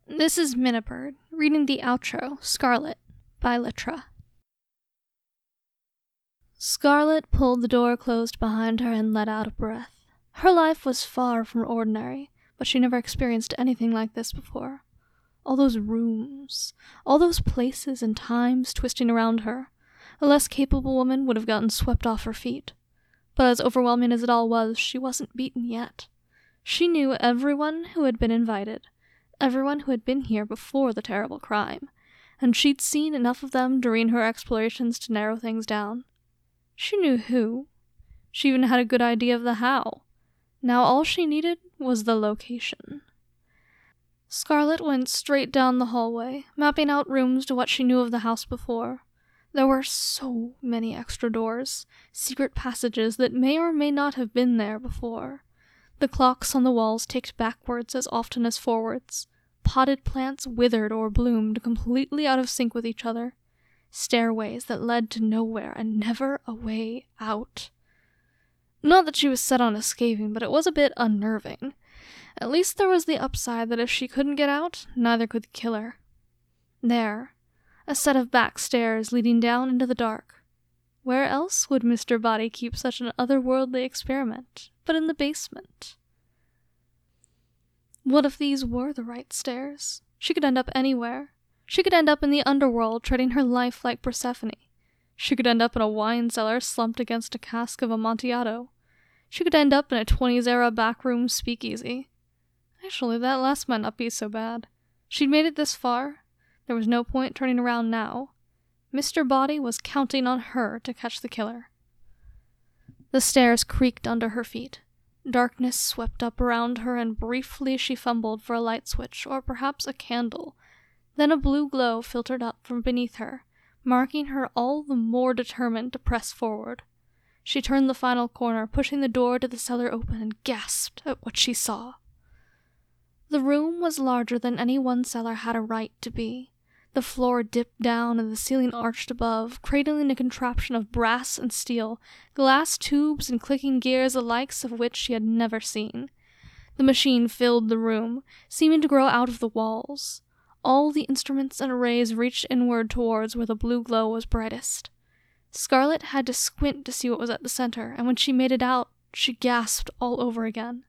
This is Minnabird, reading the outro, Scarlet, by Litra. Scarlet pulled the door closed behind her and let out a breath. Her life was far from ordinary, but she never experienced anything like this before. All those rooms, all those places and times twisting around her. A less capable woman would have gotten swept off her feet. But as overwhelming as it all was, she wasn't beaten yet. She knew everyone who had been invited. Everyone who had been here before the terrible crime, and she'd seen enough of them during her explorations to narrow things down. She knew who. She even had a good idea of the how. Now all she needed was the location. Scarlet went straight down the hallway, mapping out rooms to what she knew of the house before. There were so many extra doors, secret passages that may or may not have been there before. The clocks on the walls ticked backwards as often as forwards. Potted plants withered or bloomed completely out of sync with each other. Stairways that led to nowhere and never a way out. Not that she was set on escaping, but it was a bit unnerving. At least there was the upside that if she couldn't get out, neither could the killer. There, a set of back stairs leading down into the dark. Where else would Mr. Body keep such an otherworldly experiment but in the basement? What if these were the right stairs? She could end up anywhere. She could end up in the underworld, treading her life like Persephone. She could end up in a wine cellar slumped against a cask of Amontillado. She could end up in a 20s-era backroom speakeasy. Actually, that last might not be so bad. She'd made it this far. There was no point turning around now. Mr. Body was counting on her to catch the killer. The stairs creaked under her feet. Darkness swept up around her, and briefly she fumbled for a light switch, or perhaps a candle. Then a blue glow filtered up from beneath her, marking her all the more determined to press forward. She turned the final corner, pushing the door to the cellar open, and gasped at what she saw. The room was larger than any one cellar had a right to be. The floor dipped down and the ceiling arched above, cradling a contraption of brass and steel, glass tubes and clicking gears the likes of which she had never seen. The machine filled the room, seeming to grow out of the walls. All the instruments and arrays reached inward towards where the blue glow was brightest. Scarlet had to squint to see what was at the center, and when she made it out, she gasped all over again.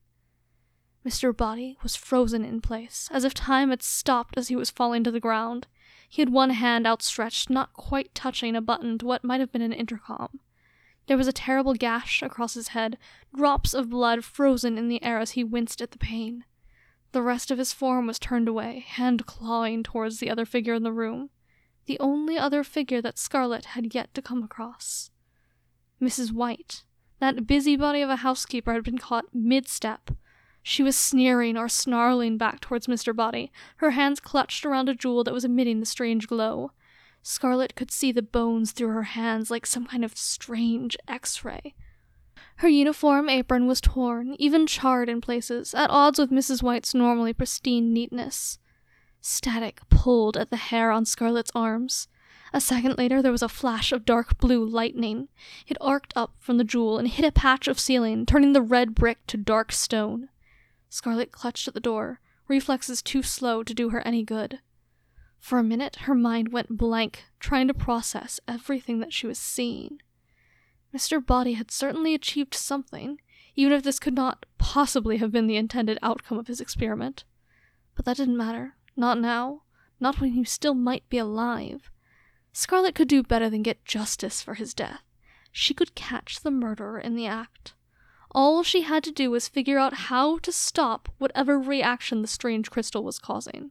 Mr. Body was frozen in place, as if time had stopped as he was falling to the ground. He had one hand outstretched, not quite touching a button to what might have been an intercom. There was a terrible gash across his head, drops of blood frozen in the air as he winced at the pain. The rest of his form was turned away, hand clawing towards the other figure in the room, the only other figure that Scarlet had yet to come across. Mrs. White, that busybody of a housekeeper, had been caught mid-step. She was sneering or snarling back towards Mr. Body, her hands clutched around a jewel that was emitting the strange glow. Scarlet could see the bones through her hands like some kind of strange X-ray. Her uniform apron was torn, even charred in places, at odds with Mrs. White's normally pristine neatness. Static pulled at the hair on Scarlet's arms. A second later, there was a flash of dark blue lightning. It arced up from the jewel and hit a patch of ceiling, turning the red brick to dark stone. Scarlet clutched at the door, reflexes too slow to do her any good. For a minute, her mind went blank, trying to process everything that she was seeing. Mr. Body had certainly achieved something, even if this could not possibly have been the intended outcome of his experiment. But that didn't matter. Not now. Not when he still might be alive. Scarlet could do better than get justice for his death. She could catch the murderer in the act. All she had to do was figure out how to stop whatever reaction the strange crystal was causing.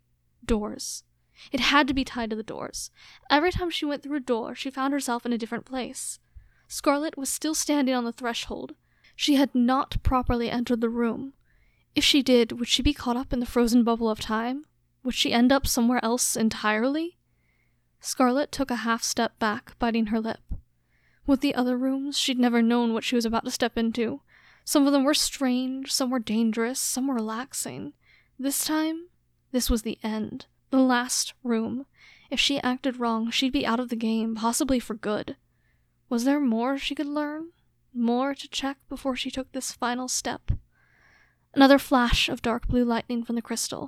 Doors. It had to be tied to the doors. Every time she went through a door, she found herself in a different place. Scarlet was still standing on the threshold. She had not properly entered the room. If she did, would she be caught up in the frozen bubble of time? Would she end up somewhere else entirely? Scarlet took a half step back, biting her lip. With the other rooms, she'd never known what she was about to step into. Some of them were strange, some were dangerous, some were relaxing. This time, this was the end. The last room. If she acted wrong, she'd be out of the game, possibly for good. Was there more she could learn? More to check before she took this final step? Another flash of dark blue lightning from the crystal.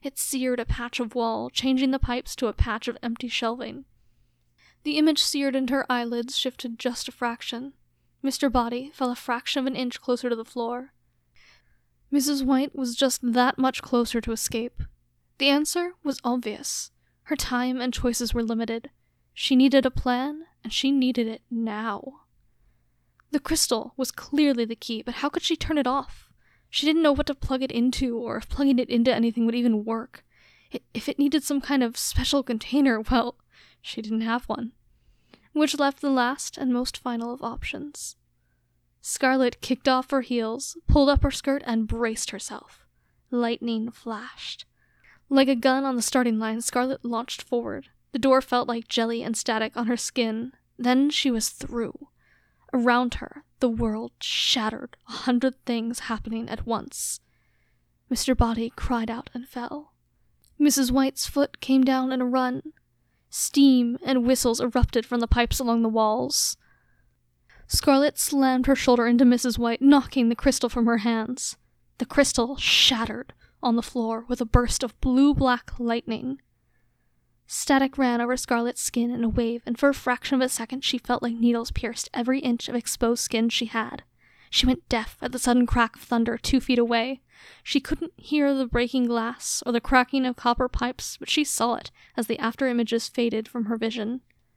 It seared a patch of wall, changing the pipes to a patch of empty shelving. The image seared into her eyelids shifted just a fraction. Mr. Body fell a fraction of an inch closer to the floor. Mrs. White was just that much closer to escape. The answer was obvious. Her time and choices were limited. She needed a plan, and she needed it now. The crystal was clearly the key, but how could she turn it off? She didn't know what to plug it into, or if plugging it into anything would even work. If it needed some kind of special container, well, she didn't have one. Which left the last and most final of options. Scarlet kicked off her heels, pulled up her skirt, and braced herself. Lightning flashed. Like a gun on the starting line, Scarlet launched forward. The door felt like jelly and static on her skin. Then she was through. Around her, the world shattered, 100 things happening at once. Mr. Body cried out and fell. Mrs. White's foot came down in a run. Steam and whistles erupted from the pipes along the walls. Scarlet slammed her shoulder into Mrs. White, knocking the crystal from her hands. The crystal shattered on the floor with a burst of blue-black lightning. Static ran over Scarlet's skin in a wave, and for a fraction of a second she felt like needles pierced every inch of exposed skin she had. She went deaf at the sudden crack of thunder 2 feet away. She couldn't hear the breaking glass or the cracking of copper pipes, but she saw it as the after-images faded from her vision.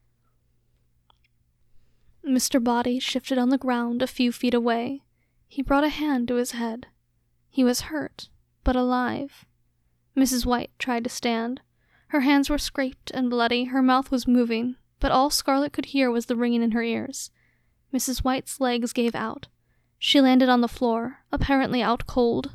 Mr. Body shifted on the ground a few feet away. He brought a hand to his head. He was hurt, but alive. Mrs. White tried to stand. Her hands were scraped and bloody, her mouth was moving, but all Scarlet could hear was the ringing in her ears. Mrs. White's legs gave out. She landed on the floor, apparently out cold.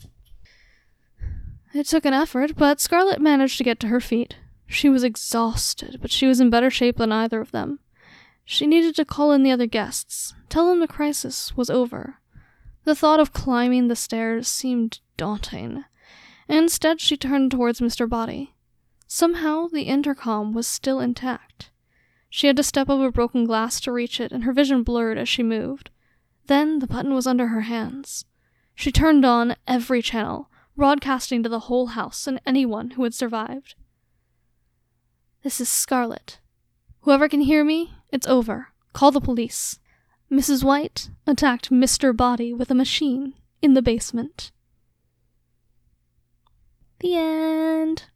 It took an effort, but Scarlet managed to get to her feet. She was exhausted, but she was in better shape than either of them. She needed to call in the other guests, tell them the crisis was over. The thought of climbing the stairs seemed daunting. Instead, she turned towards Mr. Body. Somehow, the intercom was still intact. She had to step over broken glass to reach it, and her vision blurred as she moved. Then the button was under her hands. She turned on every channel, broadcasting to the whole house and anyone who had survived. "This is Scarlet. Whoever can hear me, it's over. Call the police. Mrs. White attacked Mr. Body with a machine in the basement." The end.